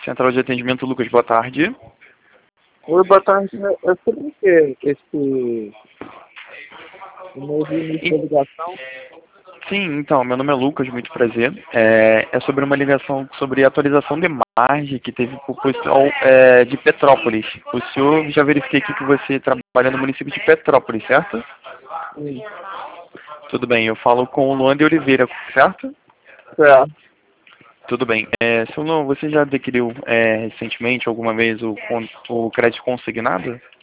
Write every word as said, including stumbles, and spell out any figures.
Central de Atendimento, Lucas, boa tarde. Oi, boa tarde. É sobre o que esse novo início da ligação? Sim, então, meu nome é Lucas, muito prazer. É, é sobre uma ligação sobre atualização de margem que teve para o pessoal é, de Petrópolis. O senhor, já verifiquei aqui que você trabalha no município de Petrópolis, certo? Sim. Tudo bem, eu falo com o Luan de Oliveira, certo? Certo. Tudo bem. É, seu Luan, você já adquiriu é, recentemente, alguma vez, o, con- o crédito consignado?